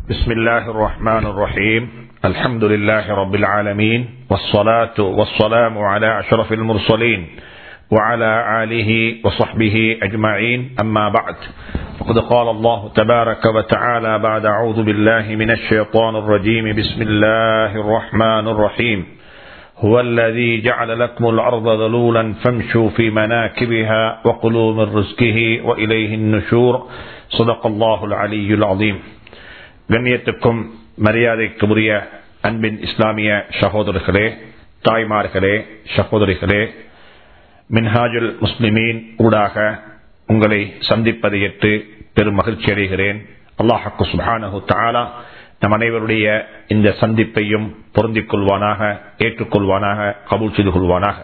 بسم الله الرحمن الرحيم الحمد لله رب العالمين والصلاة والسلام على أشرف المرسلين وعلى آله وصحبه أجمعين أما بعد فقد قال الله تبارك وتعالى بعد أعوذ بالله من الشيطان الرجيم بسم الله الرحمن الرحيم هو الذي جعل لكم الأرض ذلولا فامشوا في مناكبها وكلوا من رزقه وإليه النشور صدق الله العلي العظيم. கண்ணியத்துக்கும் மரியாதைக்கும் உரிய அன்பின் இஸ்லாமிய சகோதரர்களே, தாய்மார்களே, சகோதரிகளே, மின்ஹாஜுல் முஸ்லிமீன் ஊடாக உங்களை சந்திப்பதை ஏற்று பெரும் மகிழ்ச்சி அடைகிறேன். அல்லாஹ் சுப்ஹானஹு தஆலா நம் அனைவருடைய இந்த சந்திப்பையும் பொருந்திக் கொள்வானாக, ஏற்றுக்கொள்வானாக, கபூல் செய்து கொள்வானாக.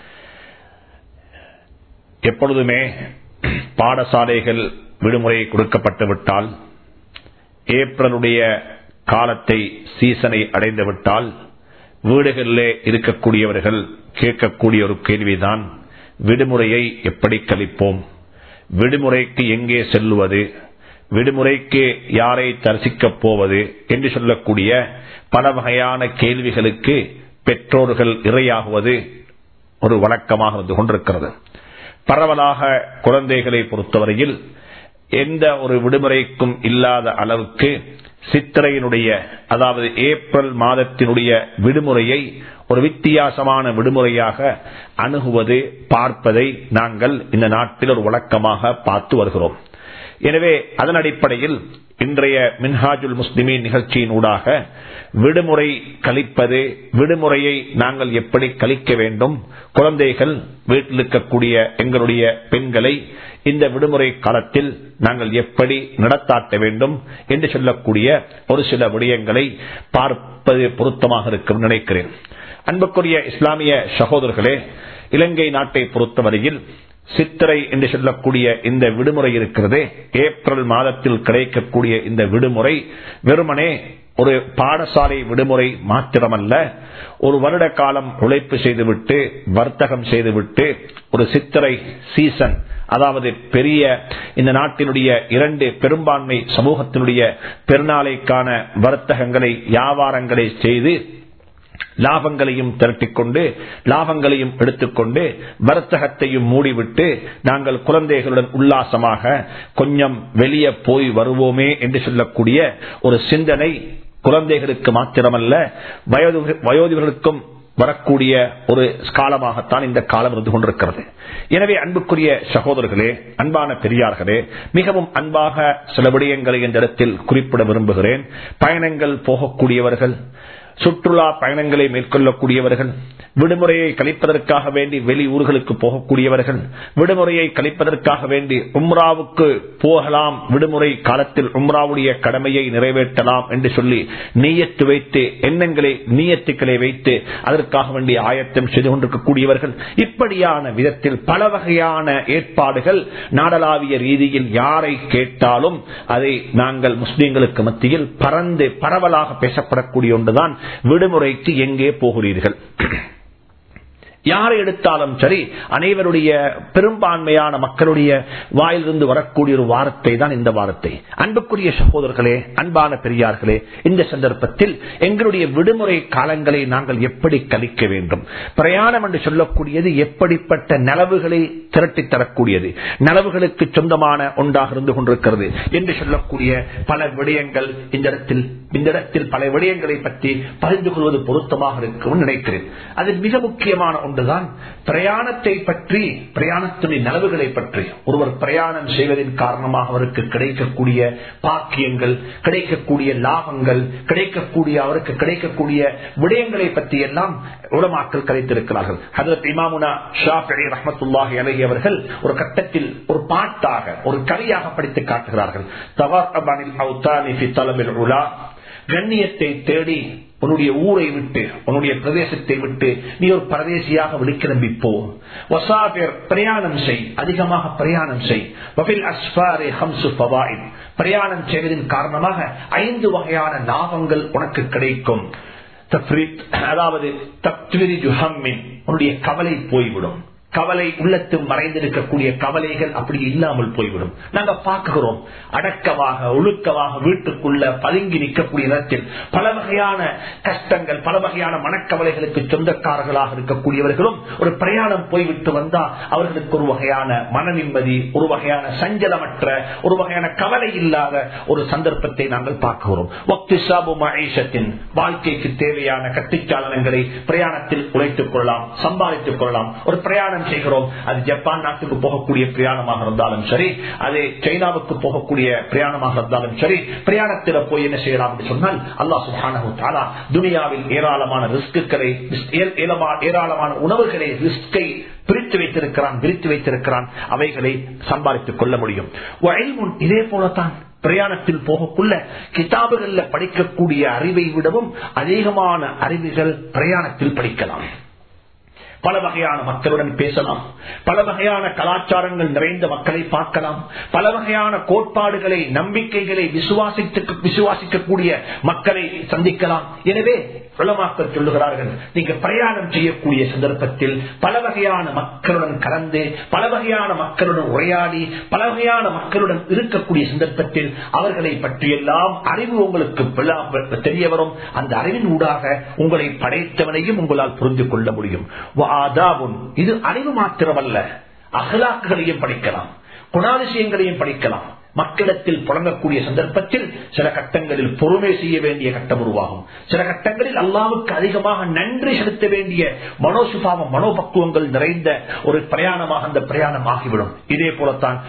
எப்பொழுதுமே பாடசாலைகள் விடுமுறை கொடுக்கப்பட்டு விட்டால், ஏப்ரலுடைய காலத்தை சீசனை அடைந்து விட்டால், வீடுகளிலே இருக்கக்கூடியவர்கள் கேட்கக்கூடிய ஒரு கேள்விதான், விடுமுறையை எப்படி கழிப்போம், விடுமுறைக்கு எங்கே செல்லுவது, விடுமுறைக்கு யாரை தரிசிக்கப் போவது என்று சொல்லக்கூடிய பல வகையான கேள்விகளுக்கு பெற்றோர்கள் இரையாகுவது ஒரு வழக்கமாக வந்து கொண்டிருக்கிறது. பரவலாக குழந்தைகளை பொறுத்தவரையில் எந்த ஒரு விடுமுறைக்கும் இல்லாத அளவுக்கு சித்திரையினுடைய, அதாவது ஏப்ரல் மாதத்தினுடைய விடுமுறையை ஒரு வித்தியாசமான விடுமுறையாக அணுகுவது, பார்ப்பதை நாங்கள் இந்த நாட்டில் ஒரு வழக்கமாக பார்த்து வருகிறோம். எனவே அதன் அடிப்படையில் இன்றைய மின்ஹாஜுல் முஸ்லிமீன் நிகழ்ச்சியின் ஊடாக விடுமுறை கழிப்பது, விடுமுறையை நாங்கள் எப்படி கழிக்க வேண்டும், குழந்தைகள் வீட்டில் இருக்கக்கூடிய எங்களுடைய பெண்களை இந்த விடுமுறை காலத்தில் நாங்கள் எப்படி நடத்தாட்ட வேண்டும் என்று சொல்லக்கூடிய ஒரு சில விடயங்களை பார்ப்பது பொருத்தமாக இருக்கும் நினைக்கிறேன். அன்புக்குரிய இஸ்லாமிய சகோதரர்களே, இலங்கை நாட்டை பொறுத்தவரையில் சித்திரை என்று சொல்லக்கூடிய இந்த விடுமுறை இருக்கிறதே, ஏப்ரல் மாதத்தில் கிடைக்கக்கூடிய இந்த விடுமுறை வெறுமனே ஒரு பாடசாலை விடுமுறை மாத்திரமல்ல, ஒரு வருட காலம் உழைப்பு செய்துவிட்டு, வர்த்தகம் செய்துவிட்டு, ஒரு சித்திரை சீசன், அதாவது பெரிய இந்த நாட்டினுடைய இரண்டு பெரும்பான்மை சமூகத்தினுடைய பெருநாளைக்கான வர்த்தகங்களை, வியாபாரங்களை செய்து லாபங்களையும் திரட்டிக்கொண்டு, லாபங்களையும் எடுத்துக்கொண்டு, வர்த்தகத்தையும் மூடிவிட்டு நாங்கள் குழந்தைகளுடன் உல்லாசமாக கொஞ்சம் வெளியே போய் வருவோமே என்று சொல்லக்கூடிய ஒரு சிந்தனை குழந்தைகளுக்கு மாத்திரமல்ல, வயோதிகர்களுக்கும் வரக்கூடிய ஒரு காலமாகத்தான் இந்த காலம் இருந்து கொண்டிருக்கிறது. எனவே அன்புக்குரிய சகோதரர்களே, அன்பான பெரியார்களே, மிகவும் அன்பாக சில விடயங்களை இந்த இடத்தில் குறிப்பிட விரும்புகிறேன். பயணங்கள் போகக்கூடியவர்கள், சுற்றுலா பயணங்களை மேற்கொள்ளக்கூடியவர்கள், விடுமுறையை கழிப்பதற்காக வேண்டி வெளி ஊர்களுக்கு போகக்கூடியவர்கள், விடுமுறையை கழிப்பதற்காக வேண்டி உம்ராவுக்கு போகலாம், விடுமுறை காலத்தில் உம்ராவுடைய கடமையை நிறைவேற்றலாம் என்று சொல்லி நியத்து வைத்து, எண்ணங்களை நியத்துக்களை வைத்து அதற்காக வேண்டிய ஆயத்தம் செய்து கொண்டிருக்கக்கூடியவர்கள், இப்படியான விதத்தில் பல வகையான ஏற்பாடுகள் நாடளாவிய ரீதியில் யாரை கேட்டாலும் அதை நாங்கள் முஸ்லிம்களுக்கு மத்தியில் பரவலாக பேசப்படக்கூடிய ஒன்றுதான், விடுமுறைக்கு எங்கே போகிறீர்கள். யாரை எடுத்தாலும் சரி, அனைவருடைய பெரும்பான்மையான மக்களுடைய வாயிலிருந்து வரக்கூடிய ஒரு வார்த்தை தான் இந்த வார்த்தை. அன்புக்குரிய சகோதரர்களே, அன்பான பெரியார்களே, இந்த சந்தர்ப்பத்தில் எங்களுடைய விடுமுறை காலங்களை நாங்கள் எப்படி கழிக்க வேண்டும், பிரயாணம் என்று சொல்லக்கூடியது எப்படிப்பட்ட நலவுகளை திரட்டி தரக்கூடியது, நலவுகளுக்கு சொந்தமான ஒன்றாக இருந்து கொண்டிருக்கிறது என்று சொல்லக்கூடிய பல விடயங்கள் இந்த இடத்தில் பல விடயங்களை பற்றி பகிர்ந்து கொள்வது பொருத்தமாக இருக்கும் நினைக்கிறேன். அது மிக முக்கியமான ஒன்றுதான் பிரயாணத்தை பற்றி, பிரயாணத்தினுடைய நலவுகளை பற்றி. ஒருவர் பிரயாணம் செய்வதன் காரணமாக அவருக்கு கிடைக்கக்கூடிய பாக்கியங்கள், கிடைக்கக்கூடிய லாபங்கள், அவருக்கு கிடைக்கக்கூடிய விடயங்களை பற்றி எல்லாம் உலமாக்கள் கலைத்திருக்கிறார்கள். ஹஜ்ரத் இமாமுனா ஷாஃபிஈ ரஹ்மத்துல்லாஹி அலைஹி அவர்கள் ஒரு கட்டத்தில் ஒரு பாட்டாக, ஒரு கவியாக படித்து காட்டுகிறார்கள். தவாஅபனில் அவுதானி ஃபி தலபில் உலா, கண்ணியத்தை தேடி உன்னுடைய ஊரை விட்டு, உன்னுடைய பிரதேசத்தை விட்டு நீ ஒரு பரதேசியாக வெளிக்கிளம்பி போ. வசாபிர், பிரயாணம் செய், அதிகமாக பிரயாணம் செய். வஃபில் அஸ்ஃபாரி ஹம்சு ஃபவாயித், பிரயாணம் செய்வதன் காரணமாக 5 வகையான லாபங்கள் உனக்கு கிடைக்கும். தஃப்ரீத், அதாவது தக்வீரிஜு ஹம்மின், உன்னுடைய கவலை போய்விடும். கவலை உள்ளத்து மறைந்திருக்கக்கூடிய கவலைகள் அப்படி இல்லாமல் போய்விடும். நாங்க பார்க்கிறோம், அடக்கமாக ஒழுக்கமாக வீட்டுக்குள்ள பதுங்கி நிற்கக்கூடிய நேரத்தில் பல வகையான கஷ்டங்கள், பல வகையான மனக்கவலைகளுக்கு சொந்தக்காரர்களாக இருக்கக்கூடியவர்களும் ஒரு பிரயாணம் போய்விட்டு வந்தா அவர்களுக்கு ஒரு வகையான மன நிம்மதி, ஒரு வகையான சஞ்சலமற்ற, ஒரு வகையான கவலை இல்லாத ஒரு சந்தர்ப்பத்தை நாங்கள் பார்க்கிறோம். வாழ்க்கைக்கு தேவையான கட்டிச்சாலனங்களை பிரயாணத்தில் உழைத்துக் கொள்ளலாம், சம்பாதித்துக் கொள்ளலாம். ஒரு பிரயாணம் செய்கிறோம், அது ஜப்பான் நாட்டுக்கு போகக்கூடிய பிரயாணமாக இருந்தாலும் சரி, அது சைனாவுக்கு போகக்கூடிய பிரயாணமாக இருந்தாலும் சரி, பிரயாணத்தில் போய் என்ன செய்யலாம் என்று சொன்னால் அல்லாஹ் சுப்ஹானஹு வ தஆலா துனியாவில் ஏராளமான ரிஸ்குகளை, ஏராளமான உணவுகளை, ரிஸ்கை பிரித்து வைத்திருக்கிறான். அவைகளை சம்பாதித்துக் கொள்ள முடியும். இதே போலத்தான் பிரயாணத்தில் போகக்குள்ள கிதாபுகள்ல படிக்கக்கூடிய அறிவை விடவும் அதிகமான அறிவுகள் பிரயாணத்தில் படிக்கலாம். பல வகையான மக்களுடன் பேசலாம், பல வகையான கலாச்சாரங்கள் நிறைந்த மக்களை பார்க்கலாம், பல வகையான கோட்பாடுகளை, நம்பிக்கைகளை விசுவாசிக்கக்கூடிய மக்களை சந்திக்கலாம். எனவே உலமாக்கள் சொல்லுகிறார்கள், நீங்க பிரயாணம் செய்யக்கூடிய சந்தர்ப்பத்தில் பல வகையான மக்களுடன் கலந்து, பல வகையான மக்களுடன் உரையாடி, பல வகையான மக்களுடன் இருக்கக்கூடிய சந்தர்ப்பத்தில் அவர்களை பற்றியெல்லாம் அறிவு உங்களுக்கு தெரிய வரும். அந்த அறிவின் ஊடாக உங்களை படைத்தவனையும் உங்களால் புரிந்து கொள்ள முடியும். இது அறிவு மாத்திரமல்ல, அகலாக்குகளையும் படிக்கலாம், குணாதிசயங்களையும் படிக்கலாம். மக்களிடத்தில் புழங்கக்கூடிய சந்தர்ப்பத்தில் சில கட்டங்களில் பொறுமை செய்ய வேண்டிய கட்டம் உருவாகும். சில கட்டங்களில் அல்லாஹ்வுக்கு அதிகமாக நன்றி செலுத்த வேண்டிய மனோசுபாவம், மனோபக்குவங்கள் நிறைந்த ஒரு பிரயாணமாக அந்த பிரயாணம் ஆகிவிடும். இதே போலத்தான்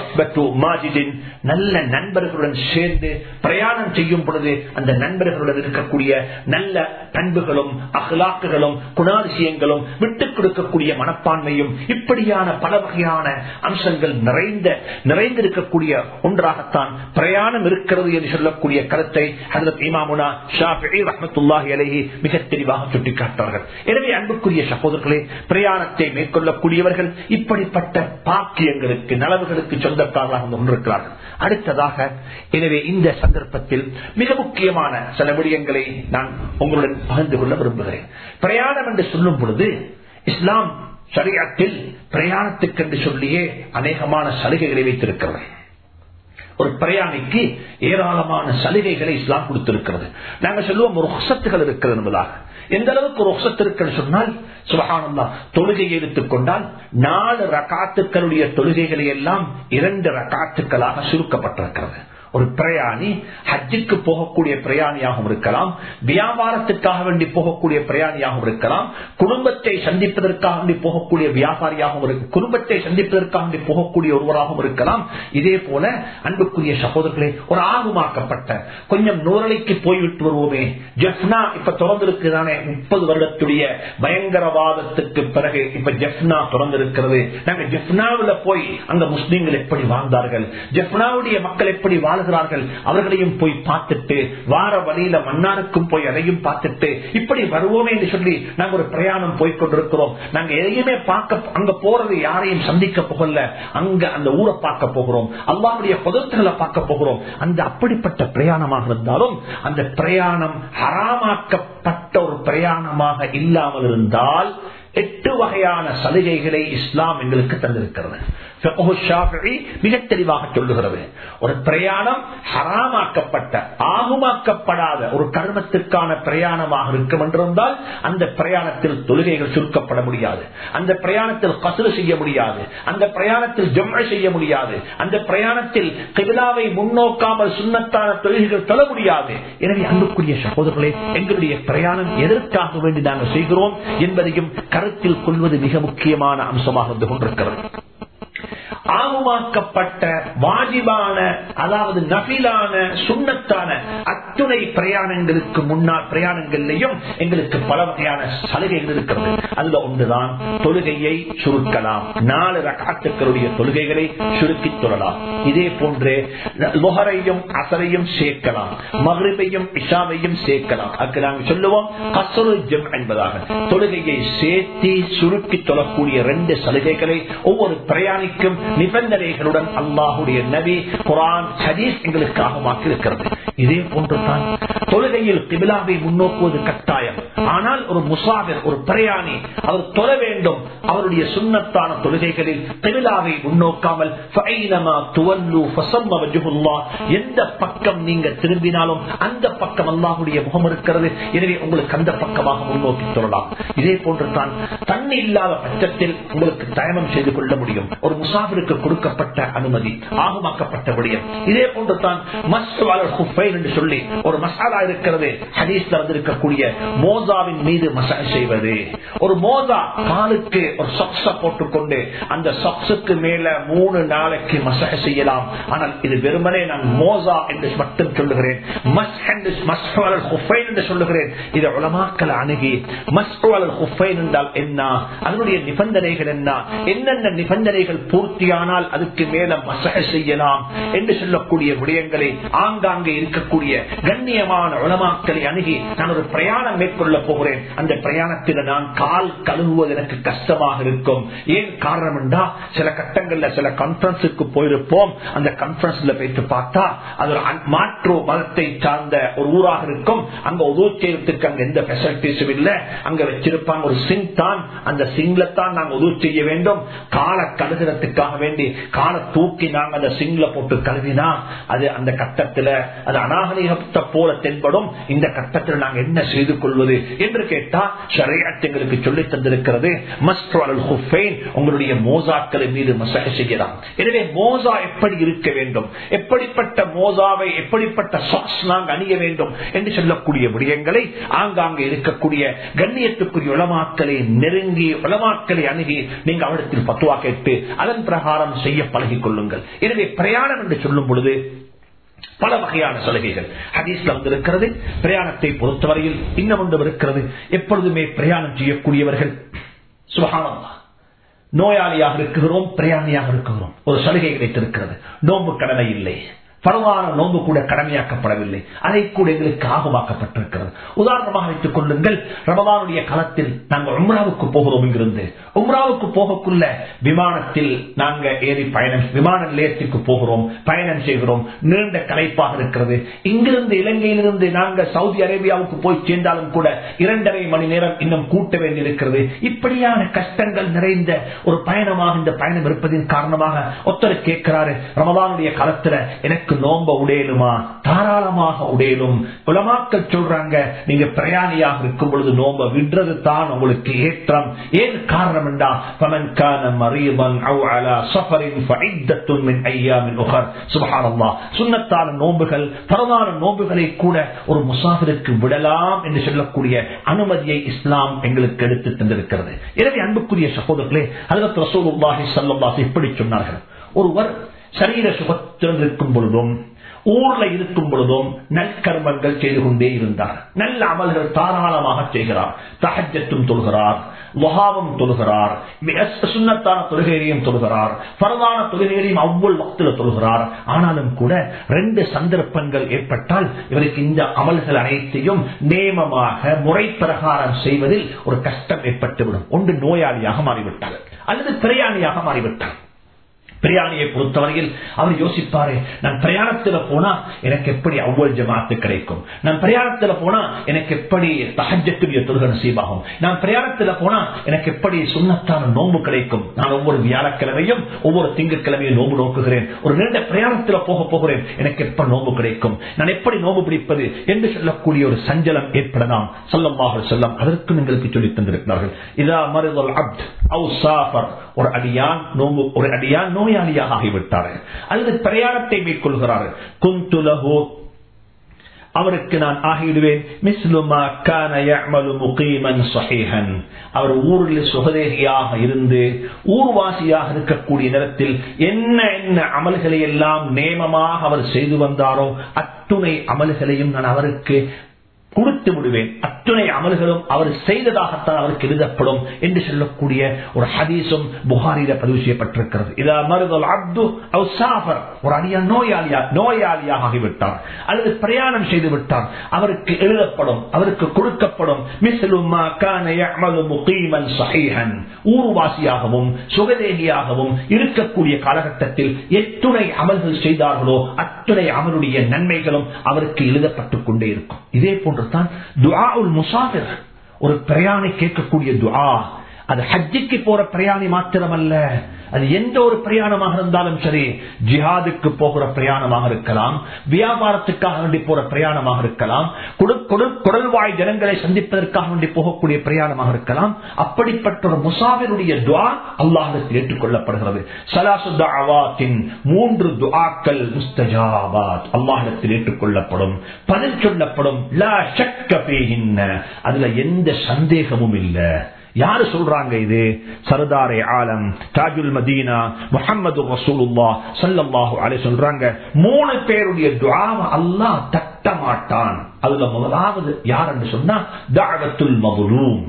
நல்ல நண்பர்களுடன் சேர்ந்து பிரயாணம் செய்யும் பொழுது அந்த நண்பர்களுடன் இருக்கக்கூடிய நல்ல பண்புகளும், அகலாக்குகளும், குணாதிசயங்களும், விட்டுக் கொடுக்கக்கூடிய மனப்பான்மையும், இப்படியான பல வகையான அம்சங்கள் நிறைந்திருக்கக்கூடிய ஒன்றாகத்தான் பிரயாணம் இருக்கிறது என்று சொல்லக்கூடிய கருத்தை ஹஜ்ரத் இமாமுனா ஷாஃபிஈ ரஹ்மத்துல்லாஹி அலைஹி மிக தெளிவாக சுட்டிக்காட்டுவார்கள். எனவே அன்புக்குரிய சகோதரர்களே, பிரயாணத்தை மேற்கொள்ளக்கூடியவர்கள் இப்படிப்பட்ட பாக்கியங்களுக்கு, நலவுகளுக்கு சொந்தக்காரர்களாக கொண்டிருக்கிறார்கள். அடுத்ததாக, எனவே இந்த சந்தர்ப்பத்தில் மிக முக்கியமான சில விடயங்களை நான் உங்களுடன் பகிர்ந்து கொள்ள விரும்புகிறேன். பிரயாணம் என்று சொல்லும் பொழுது இஸ்லாம் ஷரியத்தில் பிரயாணத்துக்கு என்று சொல்லியே அநேகமான சலுகைகளை வைத்திருக்கிறது. ஒரு பிரயாணிக்கு ஏராளமான சலுகைகளை இஸ்லாம் கொடுத்திருக்கிறது. நாங்கள் சொல்லுவோம் ஒரு ருக்ஸத்துகள் இருக்கிறது என்பதாக. எந்த அளவுக்கு ஒரு ருக்ஸத் இருக்கிறது சொன்னால், சுப்ஹானல்லாஹ், தொழுகையை எடுத்துக்கொண்டால் 4 ரகாத்துக்களுடைய தொழுகைகளை எல்லாம் 2 ரகாத்துக்களாக சுருக்கப்பட்டிருக்கிறது. ஒரு பிரயாணி ஹஜ்ஜுக்கு போகக்கூடிய பிரயாணியாகவும் இருக்கலாம், வியாபாரத்துக்காக வேண்டி போகக்கூடிய பிரயாணியாகவும் இருக்கலாம், குடும்பத்தை சந்திப்பதற்காக வேண்டி போகக்கூடிய வியாபாரியாகவும், குடும்பத்தை சந்திப்பதற்காக வேண்டி போகக்கூடிய ஒருவராகவும் இருக்கலாம். இதே போல அன்புக்குரிய சகோதரர்களே, ஒரு ஆர்வமாக்கப்பட்ட கொஞ்சம் நூறலைக்கு போய்விட்டு வருவோமே, ஜெஃப்னா இப்ப திறந்திருக்குதானே, 30 வருடத்துடைய பயங்கரவாதத்துக்கு பிறகு இப்ப ஜெஃப்னா திறந்திருக்கிறது. நாங்க ஜெஃப்னாவில் போய் அங்க முஸ்லீம்கள் எப்படி வாழ்ந்தார்கள், ஜெஃப்னாவுடைய மக்கள் எப்படி அவர்களையும் போய் பார்த்துட்டு, வார வழியில மன்னாருக்கும் போய் அதையும் பார்த்துட்டு இப்படி வருவோமே என்று சொல்லி நாங்க ஒரு பிரயாணம் போய்கொண்டிருக்கிறோம். நாங்க எதையுமே பார்க்க, அங்க போறது யாரையும் சந்திக்க போகல, அங்க அந்த ஊரை பார்க்க போகிறோம், அல்லாஹ்வுடைய குதரத்துகளை பார்க்க போகிறோம். அந்த அப்படிப்பட்ட பிரயாணமாக இருந்தாலும் அந்த பிரயாணம் ஹராமாக்கப்பட்ட ஒரு பிரயாணமாக இல்லாமல் இருந்தால் 8 வகையான சலுகைகளை இஸ்லாம் எங்களுக்கு தந்திருக்கிறது. மிக தெளிவாக சொல்லுகிறது, ஒரு பிரயாணம் ஹராமாக்கப்பட்ட, ஆகுமாக்கப்படாத ஒரு கர்மத்திற்கான பிரயாணமாக இருக்கும் என்றிருந்தால் அந்த பிரயாணத்தில் தொழுகைகள் சுருக்கப்பட முடியாது, அந்த பிரயாணத்தில் கஸ்ர் செய்ய முடியாது, அந்த பிரயாணத்தில் ஜம்அ செய்ய முடியாது, அந்த பிரயாணத்தில் கிப்லாவை முன்னோக்காமல் சுன்னத்தான தொழுகைகள் தொழ முடியாது. எனவே அன்புக்குரிய சகோதரர்களே, எங்களுடைய பிரயாணம் எதற்காக வேண்டி நாங்கள் செய்கிறோம் என்பதையும் கருத்தில் கொள்வது மிக முக்கியமான அம்சமாக இருந்து கொண்டிருக்கிறது. ஆகுமாக்கப்பட்ட வாஜிபான, அதாவது நஃபிலான, சுன்னத்தான அத்துணை பிரயாணங்களுக்கு முன்னால் பிரயாணங்களிலையும் எங்களுக்கு பல வகையான சலுகைகள் இருக்கிறது. அதுல ஒன்றுதான் தொழுகையை சுருக்கலாம். 4 ரகாத்துக்களுடைய தொழுகைகளை சுருக்கி தொழலாம். இதே போன்று லுஹரையும் அஸரையும் சேர்க்கலாம், மக்ரிபையும் இஷாவையும் சேர்க்கலாம். அதுக்கு நாங்கள் சொல்லுவோம் கஸ்ருல் ஜம் என்பதாக. தொழுகையை சேர்த்து சுருக்கி தொழக்கூடிய 2 சலுகைகளை ஒவ்வொரு பிரயாணிக்கும் நிபந்தனைகளுடன் அல்லாஹுடைய நபி குர்ஆன் ஹதீஸ் எங்களுக்காக மாற்றி இருக்கிறது. இதே போன்றுதான் தொழுகையில் கிபிலாவை முன்னோக்குவது கட்டாயம். ஆனால் ஒரு முசாபிர், ஒரு பிரயாணி, அவர் தொழ வேண்டும். அவருடைய சுன்னத்தான தொழுகைகளில் கிபிலாவை முன்னோக்காமல் எந்த பக்கம் நீங்க திரும்பினாலும் அந்த பக்கம் அல்லாஹ்வுடைய முகம் இருக்கிறது. எனவே உங்களுக்கு அந்த பக்கமாக முன்னோக்கி தொழலாம். இதே போன்றுதான் தண்ணி இல்லாத பட்சத்தில் உங்களுக்கு தயமம் செய்து கொள்ள முடியும். ஒரு முசாபிருக்கு கொடுக்கப்பட்ட அனுமதி, ஆகமாக்கப்பட்ட விடயம். இதே போன்றுதான் மஸ்ஹு அலல் குஃபைன் என்று சொல்லி ஒரு மசாலா இருக்கிறது. ஹதீஸ்ல வந்திருக்கக்கூடிய மோசாவின் மீது மசாஜ் செய்வது. ஒரு மோசா காலுக்கு ஒரு சொக்ஸ போட்டுக்கொண்டு அந்த சொக்ஸுக்கு மேல 3 நாளைக்கு மசாஜ் செய்யலாம். ஆனால் இது வெறுமனே நான் மோசா என்று மட்டும் சொல்லுகிறேன், மஸ்ஹு அலல் குஃபைன் என்று சொல்லுகிறேன். இது உலமாக்கள் அணுகி மஸ்ஹு அலல் குஃபைன் என்றால் என்ன, அதனுடைய நிபந்தனைகள் என்ன, என்னென்ன நிபந்தனைகள் பூர்த்தியானால் அதுக்கு மேல மசாஜ் செய்யலாம் என்று சொல்லக்கூடிய விடயங்களை ஆங்காங்கே இருக்கக்கூடிய கண்ணியமான உலமாக்களை அணுகி நான் ஒரு பிரயாணம் மேற்கொள்ள போகிறேன். அந்த பிரயாணத்தில் நான் கால் கழுவுவது எனக்கு கஷ்டமாக இருக்கும். ஏன் காரணம் என்றா, சில கட்டங்கள்ல சில கான்பரன்ஸுக்கு போயிருப்போம். அந்த கான்பரன்ஸ்ல போயிட்டு பார்த்தா அது ஒரு மாற்று மதத்தை சார்ந்த ஒரு ஊராக இருக்கும். அங்க உதவு செய்யறதுக்கு அங்க எந்த பெசிலிட்டிஸும் இல்ல. அங்க வச்சிருப்பாங்க ஒரு சிங் தான், அந்த சிங்ல தான் நாங்க உதவு செய்ய வேண்டும். காலை கழுகுறதுக்காக வேண்டி காலை தூக்கி நாங்க அந்த சிங்ல போட்டு கழுவினா அது அந்த கட்டத்தில் அது அநாகரிகத்தை போல தென்படும். இந்த கட்டத்தில் நாங்கள் என்ன செய்து கொள்வது என்று கேட்டா ஷரியத் எங்களுக்கு சொல்லி தந்திருக்கிறது. மஸ்ஹு அலல் குஃபைன், உங்களுடைய மோசாக்களை மீது மசாஜ் செய்யலாம். எனவே மோசா எப்படி இருக்க வேண்டும், எப்படிப்பட்ட மோசாவை, எப்படிப்பட்ட சாக்ஸ் நாங்கள் அணிய வேண்டும் என்று சொல்லக்கூடிய விடயங்களை ஆங்காங்கே இருக்கக்கூடிய கண்ணியத்துக்குரிய உலமாக்களை நெருங்கி, உலமாக்களை அணுகி நீங்க அவரிடத்தில் பத்துவா கேட்டு அதன் பிரகாரம் செய்ய பழகிக் கொள்ளுங்கள். எனவே பிரயாணம் என்று சொல்லும் பொழுது பல வகையான சலுகைகள் ஹதீஸ்ல வந்திருக்கிறது. பிரயாணத்தை பொறுத்தவரையில் இன்னும் ஒன்று இருக்கிறது. எப்பொழுதுமே பிரயாணம் செய்யக்கூடியவர்கள் சுப்ஹானல்லாஹ், நோயாளியாக இருக்கிறோம், பிரயாணியாக இருக்கிறோம், ஒரு சலுகை கிடைத்திருக்கிறது. நோன்பு கடமை இல்லை, பரவான நோன்பு கூட கடமையாக்கப்படவில்லை, அதை கூட எங்களுக்கு ஆகமாக்கப்பட்டிருக்கிறது. உதாரணமாக வைத்துக் கொள்ளுங்கள், ரமதானுடைய காலத்தில் நாங்கள் உம்ராவுக்கு போகிறோம். இங்கிருந்து உம்ராவுக்கு போகக்குள்ள விமானத்தில் நாங்க ஏறி பயணம், விமான நிலையத்திற்கு போகிறோம், பயணம் செய்கிறோம், நீண்ட களைப்பாக இருக்கிறது. இங்கிருந்து இலங்கையிலிருந்து நாங்கள் சவுதி அரேபியாவுக்கு போய் சேர்ந்தாலும் கூட 2.5 மணி நேரம் இன்னும் கூட்ட வேண்டியிருக்கிறது. இப்படியான கஷ்டங்கள் நிறைந்த ஒரு பயணமாக இந்த பயணம் இருப்பதின் காரணமாக ஒருத்தர் கேட்கிறாரு, ரமதானுடைய காலத்துல எனக்கு நோம்ப உடையலுமா? தாராளமாக உடையலும். உலமாக்கள் சொல்றாங்க, நீங்க பிரயாணியாக இருக்கும் பொழுது நோம்ப விடுறது தான் உங்களுக்கு ஏற்றம். ஏன் காரணம் என்றா, ஃபமன் கான மரீதன் அவ் அலா ஸஃபரின் ஃபஇத்தத்துன் மின் அய்யாமின் உஹர். சுப்ஹானல்லாஹ், சுன்னத்தான நோன்புகள், ஃபர்தான நோன்புகளை கூட ஒரு முசாஃபிருக்கு விடலாம் என்று சொல்லக்கூடிய அனுமதியை இஸ்லாம் எங்களுக்கு எடுத்து தந்திருக்கிறது. எனவே அன்புக்குரிய சகோதரர்களே, ஹஜ்ரத் ரசூலுல்லாஹி ஸல்லல்லாஹு அலைஹி இப்படி சொன்னார்கள், ஒருவர் சரீர சுகத்தில் இருக்கும் பொழுதும் ஊர்ல இருக்கும் பொழுதும் நற்கர்மங்கள் செய்து கொண்டே இருந்தார். நல்ல அமல்கள் தாராளமாக செய்கிறார். தஹஜ்ஜத்தும் தொழுகிறார், வஹாவும் தொழுகிறார், சுன்னத்தான தொழுகையையும் தொழுகிறார், ஃபர்தான தொழுகையையும் அவ்வளவு வக்தில தொழுகிறார். ஆனாலும் கூட 2 சந்தர்ப்பங்கள் ஏற்பட்டால் இவருக்கு இந்த அமல்கள் அனைத்தையும் நேமமாக முறை பிரகாரம் செய்வதில் ஒரு கஷ்டம் ஏற்பட்டுவிடும். ஒன்று நோயாளியாக மாறிவிட்டார் அல்லது பிரயாணியாக மாறிவிட்டார். பிரயாணியை பொறுத்தவரையில் அவர் யோசிப்பாரு, நான் பிரயாணத்தில் போனா எனக்கு எப்படி அவ்வளவு ஜமாத்து கிடைக்கும், நான் பிரயாணத்தில் போனா எனக்கு எப்படி தஹஜ்ஜத்துடைய தொழுகை நசீபாகும், நான் பிரயாணத்தில் போனா எனக்கு எப்படி சுன்னத்தான நோன்பு கிடைக்கும், நான் ஒவ்வொரு வியாழக்கிழமையும் ஒவ்வொரு திங்கட்கிழமையும் நோன்பு நோக்குகிறேன், ஒரு நீண்ட பிரயாணத்தில் போக போகிறேன், எனக்கு எப்ப நோன்பு கிடைக்கும், நான் எப்படி நோன்பு பிடிப்பது என்று சொல்லக்கூடிய ஒரு சஞ்சலம் ஏற்படலாம். ஸல்லல்லாஹு அலைஹி வஸல்லம் அதற்கு உங்களுக்கு சொல்லி தந்திருக்கிறார்கள். இதா மரிதல் அப்த் அவ் சாஃபர், ஒரு அடியான் நோன்பு, ஒரு அடியான் நோயாளியாக ஆகிவிட்டார்கள் அல்லது பிரயாணத்தை மேற்கொள்கிறார்கள், குன்து லஹு, அவருக்கு நான் ஆகிவிடுவேன் மிஸ்லுமா கான யஅமலு முகீமன் ஸஹீஹன், அவர் ஊரில் சுகதேகியாக இருந்து ஊர்வாசியாக இருக்கக்கூடிய நேரத்தில் என்ன என்ன அமல்களை எல்லாம் நேமமாக அவர் செய்து வந்தாரோ அத்துணை அமல்களையும் நான் அவருக்கு கொடுத்து விடுவேன். அத்துணை அமல்களும் அவர் செய்ததாகத்தான் அவருக்கு எழுதப்படும் என்று சொல்லக்கூடிய ஒரு ஹதீஸும் புகாரில பதிவு செய்யப்பட்டிருக்கிறது. இதா மருதல் அப்து அவ் சாஃபர், ஒரு அடியான் நோயாளியாக ஆகிவிட்டார் அல்லது பிரயாணம் செய்து விட்டார், அவருக்கு எழுதப்படும், அவருக்கு கொடுக்கப்படும் மிஸ்லுமா கான யஅமலு முகீமன் ஸஹீஹன், ஊர்வாசியாகவும் சுகதேகியாகவும் இருக்கக்கூடிய காலகட்டத்தில் எத்துணை அமல்கள் செய்தார்களோ அத்துணை அமலுடைய நன்மைகளும் அவருக்கு எழுதப்பட்டுக் கொண்டே இருக்கும். இதே போன்றுதான் துஆஉல் முஸாஃபிர், ஒரு பிரயாணி கேட்கக்கூடிய துஆ. அது ஹஜ்ஜுக்கு போற பிரயாணி மாத்திரமல்ல, அது எந்த ஒரு பிரயாணமாக இருந்தாலும் சரி, ஜிஹாதுக்கு போகிற பிரயாணமாக இருக்கலாம், வியாபாரத்துக்காக வேண்டி போற பிரயாணமாக இருக்கலாம், குடல்வாய் ஜனங்களை சந்திப்பதற்காக வேண்டி போகக்கூடிய பிரயாணமாக இருக்கலாம். அப்படிப்பட்ட ஒரு முசாஃபிருடைய துஆ அல்லாஹ்விற்கு ஏற்றுக்கொள்ளப்படுகிறது. ஸலாஸு துஆவாத்தின், 3 துஆக்கள் முஸ்தஜாபாத், அல்லாஹ்விற்கு ஏற்றுக்கொள்ளப்படும், பதில் சொல்லப்படும். லா ஷக்க ஃபீஹின்ன, அதுல எந்த சந்தேகமும் இல்லை. யாரு சொல்றாங்க? இது சர்தாரே ஆலம் தாஜுல் மதீனா முஹம்மது ரசூலுல்லாஹ் ஸல்லல்லாஹு அலைஹி சொல்றாங்க, 3 பேருடைய துஆவை அல்லாஹ் தட்ட மாட்டான். அதுல முதலாவது யார் என்று சொன்னா தஅவத்துல் மظلوم,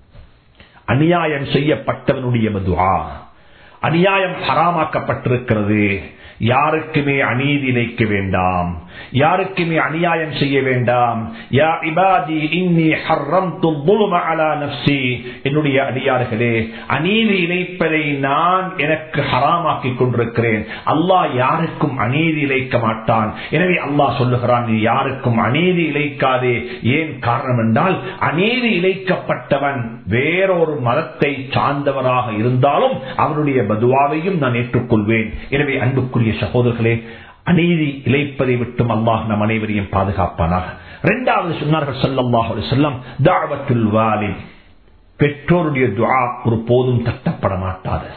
அநியாயம் செய்யப்பட்டவனுடைய துஆ. அநியாயம் ஹராமாக்கப்பட்டிருக்கிறது. யாருக்குமே அநீதி இழைக்க வேண்டாம், யாருக்குமே அநியாயம் செய்ய வேண்டாம். யா இபாதி இன்னி ஹர்ரம்து ظுல்ம அலா நஃப்ஸி, என்னுடைய அடியார்களே, அநீதி இழைப்பதை நான் எனக்கு ஹராமாக்கி கொண்டிருக்கிறேன். அல்லாஹ் யாருக்கும் அநீதி இழைக்க மாட்டான். எனவே அல்லாஹ் சொல்லுகிறான், நீ யாருக்கும் அநீதி இழைக்காதே. ஏன் காரணம் என்றால், அநீதி இழைக்கப்பட்டவன் வேறொரு மதத்தை சார்ந்தவராக இருந்தாலும் அவருடைய பதுவாவையும் நான் ஏற்றுக்கொள்வேன். எனவே அன்புக்குரிய சகோதரர்களே, அநீதி இழைப்பதை விட்டும் அல்லாஹ் நம் அனைவரையும் பாதுகாப்பானாக. 2வது சொன்னார்கள் ஸல்லல்லாஹு அலைஹி வஸல்லம், தஅவத்துல் வாலித், பெற்றோருடைய துஆ ஒரு போதும் தட்டப்பட மாட்டாது.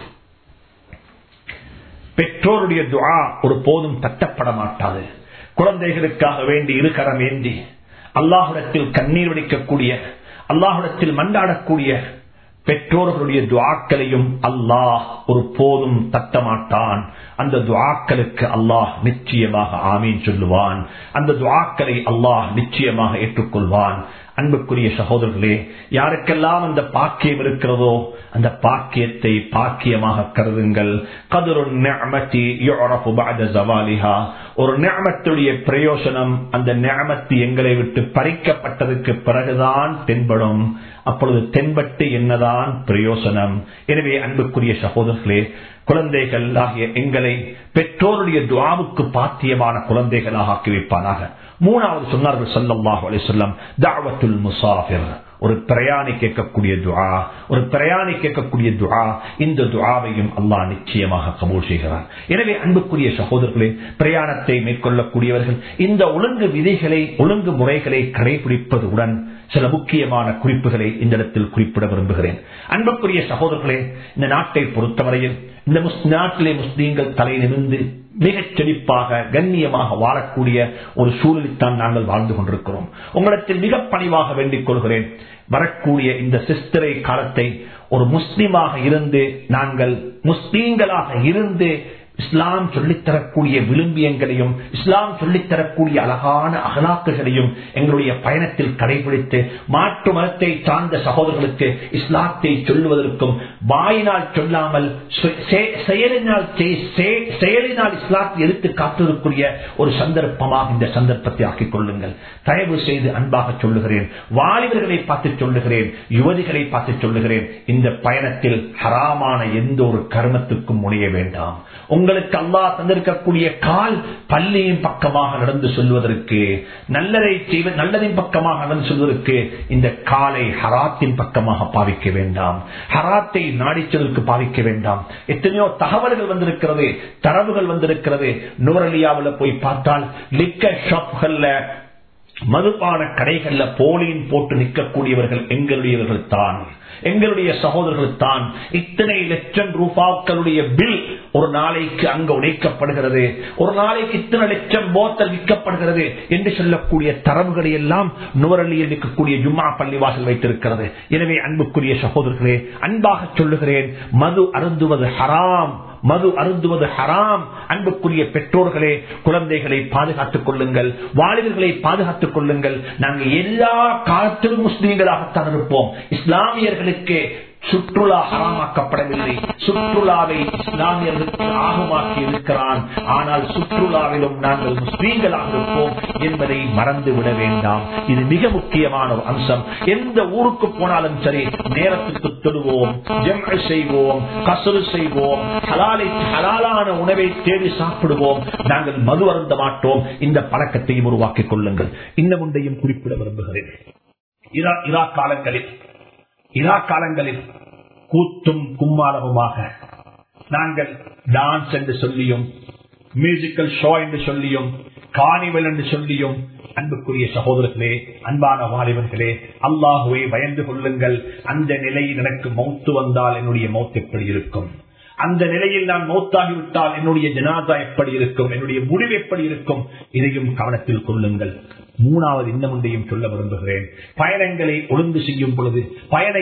பெற்றோருடைய துஆ ஒரு போதும் தட்டப்பட மாட்டாது. குழந்தைகளுக்காக வேண்டி இருகரம் ஏந்தி அல்லாஹ்விடத்தில் கண்ணீர் வடிக்கக்கூடிய, அல்லாஹ்விடத்தில் மன்றாடக்கூடிய பெற்றோர்களுடைய துஆக்களையும் அல்லாஹ் ஒரு போதும் தட்டமாட்டான். அந்த துஆக்களுக்கு அல்லாஹ் நிச்சயமாக ஆமீன் சொல்லுவான். அந்த துஆக்களை அல்லாஹ் நிச்சயமாக ஏற்றுக்கொள்வான். அன்புக்குரிய சகோதரர்களே, யாருக்கெல்லாம் அந்த பாக்கியம் இருக்கிறதோ அந்த பாக்கியத்தை பாக்கியமாக கருதுங்கள். கதுருன் நிஅமதி யுஅரஃபு பஅத ஸவாலிஹா, ஒரு நிஅமத்துடைய பிரயோஜனம் அந்த நிஅமத்து எங்களை விட்டு பறிக்கப்பட்டதற்கு பிறகுதான் தென்படும். அப்பொழுது தென்பட்டு என்னதான் பிரயோசனம்? எனவே அன்புக்குரிய சகோதரர்களே, குழந்தைகள் ஆகிய எங்களை பெற்றோருடைய துஆவுக்கு பாத்தியமான குழந்தைகளாக ஆக்கி வைப்பானாக. 3வது சொன்னார்கள் ஸல்லல்லாஹு அலைஹி வஸல்லம், தஅவத்துல் முஸாஃபிர், ஒரு பிரயாணி கேட்கக்கூடிய துஆ. ஒரு பிரயாணி கேட்கக்கூடிய துஆ, இந்த துஆவையும் அல்லாஹ் நிச்சயமாக கபூல் செய்கிறார். எனவே அன்புக்குரிய சகோதரர்களே, பிரயாணத்தை மேற்கொள்ளக்கூடியவர்கள் இந்த ஒழுங்கு விதிகளை, ஒழுங்கு முறைகளை கடைபிடிப்பதுடன் சில முக்கியமான குறிப்புகளை இந்த இடத்தில் குறிப்பிட விரும்புகிறேன். அன்புக்குரிய சகோதரர்களே, இந்த நாட்டை பொறுத்தவரையில் இந்த நாட்டிலே முஸ்லீம்கள் தலை நிமிர்ந்து மிகச் செழிப்பாக கண்ணியமாக வாழக்கூடிய ஒரு சூழலில்தான் நாங்கள் வாழ்ந்து கொண்டிருக்கிறோம். உங்களிடத்தில் மிக பணிவாக வேண்டிக் கொள்கிறேன், வரக்கூடிய இந்த சிஸ்திரை காலத்தை ஒரு முஸ்லிமாக இருந்து, நாங்கள் முஸ்லீம்களாக இருந்து இஸ்லாம் சொல்லித்தரக்கூடிய விழும்பியங்களையும், இஸ்லாம் சொல்லித்தரக்கூடிய அழகான அகலாக்குகளையும் எங்களுடைய பயணத்தில் கடைபிடித்து மாற்று மதத்தை சார்ந்த சகோதரர்களுக்கு இஸ்லாத்தை சொல்லுவதற்கும், வாயினால் சொல்லாமல் செயலினால் இஸ்லாத்தை எடுத்து காட்டுவதற்குரிய ஒரு சந்தர்ப்பமாக இந்த சந்தர்ப்பத்தை ஆக்கிக் கொள்ளுங்கள். தயவு செய்து அன்பாக சொல்லுகிறேன், வாலிபர்களை பார்த்து சொல்லுகிறேன், யுவதிகளை பார்த்து சொல்லுகிறேன், இந்த பயணத்தில் ஹராமான எந்த ஒரு கர்மத்துக்கும் முனைய வேண்டாம். உங்களுக்கு அல்லாஹ் தந்திருக்கக்கூடிய கால் பள்ளியின் பக்கமாக நடந்து சொல்வதற்கு, நல்லதின் பக்கமாக நடந்து சொல்வதற்கு இந்த காலை ஹராத்தின் பக்கமாக பாவிக்க வேண்டாம். ஹராத்தை நாடிச்சலுக்கு பாவிக்க வேண்டாம். எத்தனையோ தகவல்கள் வந்திருக்கிறது, தரவுகள் வந்திருக்கிறது. நூரலியாவில் போய் பார்த்தால் லிக்கர் ஷாப்கள்ல, மதுபான கடைகள்ல போலியின் போட்டு நிற்கக்கூடியவர்கள் எங்களுடையவர்கள் தான், எங்களுடைய சகோதரர்கள் தான். இத்தனை லட்சம் ரூபாய்களுடைய பில் ஒரு நாளைக்கு அங்கு உடைக்கப்படுகிறது, ஒரு நாளைக்கு இத்தனை லட்சம் போத்தல் விற்கப்படுகிறது என்று சொல்லக்கூடிய தரவுகளை எல்லாம் நுவரலியில் இருக்கக்கூடிய ஜும்மா பள்ளிவாசல் வைத்திருக்கிறது. எனவே அன்புக்குரிய சகோதரர்களே, அன்பாக சொல்லுகிறேன், மது அருந்துவது ஹராம், மது அருந்துவது ஹராம். அன்புக்குரிய பெற்றோர்களே, குழந்தைகளை பாதுகாத்துக் கொள்ளுங்கள், வாலிபர்களை பாதுகாத்துக் கொள்ளுங்கள். நாங்கள் எல்லா காலத்திலும் முஸ்லீம்களாகத்தான் இருப்போம். இஸ்லாமியர்களுக்கு சுற்றுலா ஹராமாக்கப்படவில்லை. சுற்றுலாவை இஸ்லாமியர்களுக்கு ஆகமாக்கி இருக்கிறான். ஆனால் சுற்றுலாவிலும் நாங்கள் முஸ்லீம்களாக இருப்போம் என்பதை மறந்து விட வேண்டாம். இது மிக முக்கியமான ஒரு அம்சம். எந்த ஊருக்கு போனாலும் சரி, நேரத்துக்கு தொழுவோம், ஜம்அ செய்வோம், கஸ்ரு செய்வோம், ஹலாலான உணவை தேடி சாப்பிடுவோம். நாங்கள் மது அருந்த மாட்டோம். இந்த பழக்கத்தையும் உருவாக்கிக் கொள்ளுங்கள். இன்னும் ஒன்றையும் குறிப்பிட விரும்புகிறேன். இரா காலங்களில் கூத்தும் கும்மாளமுமாக நாங்கள் டான்ஸ் என்று சொல்லியும், மியூசிக்கல் ஷோ என்று சொல்லியும், கார்னிவல் என்று சொல்லியும், அன்புக்குரிய சகோதரர்களே, அன்பான வாலிபர்களே, அல்லாஹுவை பயந்து கொள்ளுங்கள். அந்த நிலையில் எனக்கு மௌத்து வந்தால் என்னுடைய மௌத் எப்படி இருக்கும்? அந்த நிலையில் நான் மௌத்தாகிவிட்டால் என்னுடைய ஜனாதா எப்படி இருக்கும்? என்னுடைய முடிவு எப்படி இருக்கும்? இதையும் கவனத்தில் கொள்ளுங்கள். மூணாவது இன்னும் ஒன்றையும் சொல்ல விரும்புகிறேன். பயணங்களை ஒழுங்கு செய்யும் பொழுது, பயண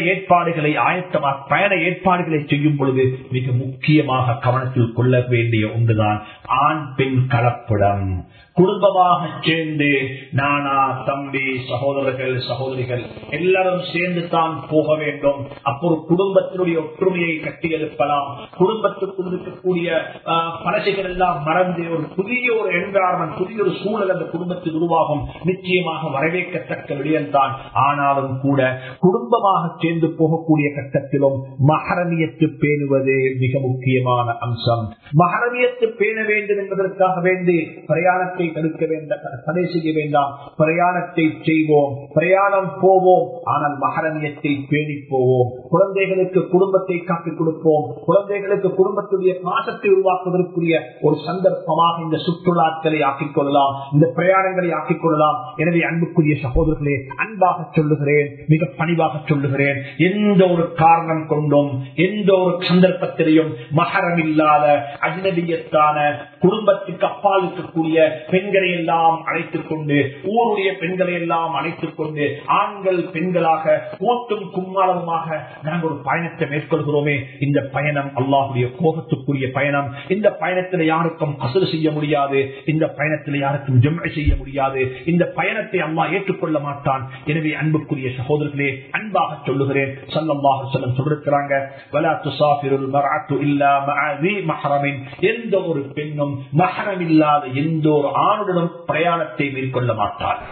ஏற்பாடுகளை செய்யும் பொழுது மிக முக்கியமாக கவனத்தில் கொள்ள வேண்டிய ஒன்றுதான் ஆண் பெண் கலப்படம். குடும்பமாக சேர்ந்து நானா, தம்பி, சகோதரர்கள், சகோதரிகள் எல்லாரும் சேர்ந்து தான் போக வேண்டும். அப்போ குடும்பத்தினுடைய ஒற்றுமையை கட்டி எழுப்பலாம். குடும்பத்துக்குள் இருக்கக்கூடிய பழசைகள் எல்லாம் மறந்து ஒரு புதிய ஒரு என்விரான்மென்ட், புதிய ஒரு சூழல் அந்த குடும்பத்தில் உருவாகும். நிச்சயமாக வரவேற்கத்தக்க விடயம்தான். ஆனாலும் கூட குடும்பமாக சேர்ந்து போகக்கூடிய கட்டத்திலும் மஹரமியத்து பேணுவது மிக முக்கியமான அம்சம். மஹரமியத்து பேண வேண்டும் என்பதற்காக வேண்டி பிரயாணத்தை தடுக்க வேண்டாம், தடை செய்ய வேண்டாம். பிரயாணத்தை செய்வோம், பிரயாணம் போவோம், ஆனால் மஹரமியத்தை பேணி போவோம். குழந்தைகளுக்கு குடும்பத்தை காட்டிக் கொடுப்போம். குழந்தைகளுக்கு குடும்பத்துடைய பாசத்தை உருவாக்குவதற்குரிய ஒரு சந்தர்ப்பமாக இந்த சுற்றுலாக்களை ஆக்கிக் கொள்ளலாம், இந்த பிரயாணங்களை ஆக்கிக் கொள்ளலாம். எனவே அன்புக்குரிய சகோதரர்களே, அன்பாக சொல்லுகிறேன், மிக பணிவாக சொல்லுகிறேன், எந்த ஒரு காரணம் கொண்டும் எந்த ஒரு சந்தர்ப்பத்திலையும் மஹரம் இல்லாத அஜ்னபியத்தான குடும்பத்துக்கு அப்பால் இருக்கக்கூடிய பெண்களை எல்லாம் அழைத்துக் கொண்டு, ஊருடைய பெண்களை எல்லாம் அழைத்துக் கொண்டு, ஆண்கள் பெண்களாக கூத்தும் கும்மாளமாக நாங்கள் ஒரு பயணத்தை மேற்கொள்கிறோமே, இந்த பயணம் அல்லாஹுடைய கோபத்துக்குரிய பயணம். இந்த பயணத்தில் யாருக்கும் அசுறு செய்ய முடியாது, இந்த பயணத்தில் யாருக்கும் ஜம்அ செய்ய முடியாது. இந்த பயணத்தை அல்லாஹ் ஏற்றுக்கொள்ள மாட்டான். எனவே அன்புக்குரிய சகோதரர்களே, அன்பாக சொல்லுகிறேன், ஸல்லல்லாஹு அலைஹி வஸல்லம் சொல்லிருக்கிறாங்க, வலா துஸாஃபிருல் மர்அத்து இல்லா மஅ ஸீ மஹ்ரமின். எந்த ஒரு பெண்ணும் மஹ்ரம் இல்லாத எந்த ஒரு ஆணுடனும் பிரயாணத்தை மேற்கொள்ள மாட்டார்.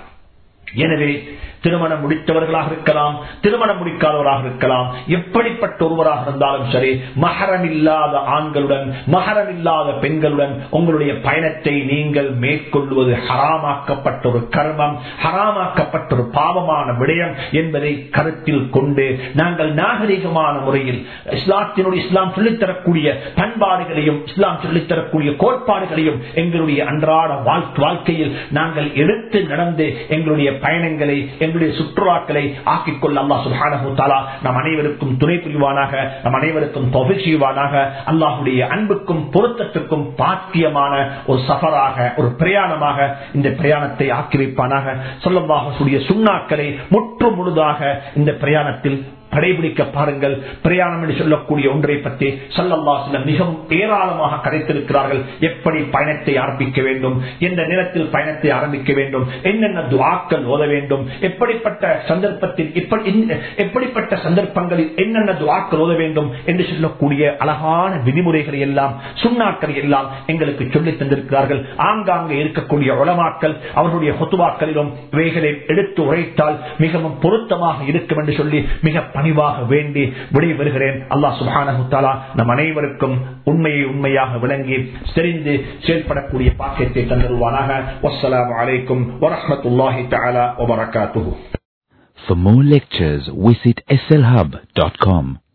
எனவே திருமணம் முடித்தவர்களாக இருக்கலாம், திருமணம் முடிக்காதவராக இருக்கலாம், எப்படிப்பட்ட ஒருவராக இருந்தாலும் சரி, மஹரம் இல்லாத ஆண்களுடன், மஹரம் இல்லாத பெண்களுடன் உங்களுடைய பயணத்தை நீங்கள் மேற்கொள்வது ஹராமாக்கப்பட்ட ஒரு கர்மம், ஹராமாக்கப்பட்ட ஒரு பாவமான விடயம் என்பதை கருத்தில் கொண்டு நாங்கள் நாகரிகமான முறையில் இஸ்லாம் சொல்லித்தரக்கூடிய பண்பாடுகளையும், இஸ்லாம் சொல்லித்தரக்கூடிய கோட்பாடுகளையும் எங்களுடைய அன்றாட வாழ்க்கையில் நாங்கள் எடுத்து நடந்து எங்களுடைய பயணங்களை, எங்களுடைய சுற்றுலாக்களை ஆக்கிக் கொள்ள அல்லாஹ் சுப்ஹானஹு வ தஆலா நம் அனைவருக்கும் துணை புரிவானாக, நம் அனைவருக்கும் தௌஃபீக் செய்வானாக. அல்லாஹ்வுடைய அன்புக்கும் பொருத்தத்துக்கும் பாக்கியமான ஒரு சஃபராக, ஒரு பிரயாணமாக இந்த பிரயாணத்தை ஆக்கி வைப்பானாக. ஸல்லல்லாஹு அலைஹி வஸல்லம் சுன்னாக்களை முற்று முழுதாக இந்த பிரயாணத்தில் கடைபிடிக்க பாருங்கள். பிரயாணம் என்று சொல்லக்கூடிய ஒன்றை பற்றி ஸல்லல்லாஹு அலைஹி வஸல்லம் மிகவும் ஏராளமாக கதைத்திருக்கிறார்கள். எப்படி பயணத்தை ஆரம்பிக்க வேண்டும், எந்த நேரத்தில் பயணத்தை ஆரம்பிக்க வேண்டும், என்னென்ன துஆக்கள் ஓத வேண்டும், எப்படிப்பட்ட சந்தர்ப்பத்தில், எப்படிப்பட்ட சந்தர்ப்பங்களில் என்னென்ன துஆக்கள் ஓத வேண்டும் என்று சொல்லக்கூடிய அழகான விதிமுறைகளை எல்லாம், சுன்னாக்களை எல்லாம் எங்களுக்கு சொல்லித் தந்திருக்கிறார்கள். ஆங்காங்கே இருக்கக்கூடிய உலமாக்கள் அவர்களுடைய ஹுத்பாக்களிலும் இவைகளை எடுத்து உரைத்தால் மிகவும் பொருத்தமாக இருக்கும் என்று சொல்லி மிக பணிவாக வேண்டி விடைபெறுகிறேன். அல்லாஹ் சுப்ஹானஹு வ தஆலா நம் அனைவருக்கும் உண்மையை உண்மையாக விளங்கி தெரிந்து செயல்படக்கூடிய பாக்கியத்தை தந்தருவானாக. வஸ்ஸலாமு அலைக்கும் வரஹ்மத்துல்லாஹி தஆலா வ பரகாத்துஹு. For more lectures, visit slhub.com.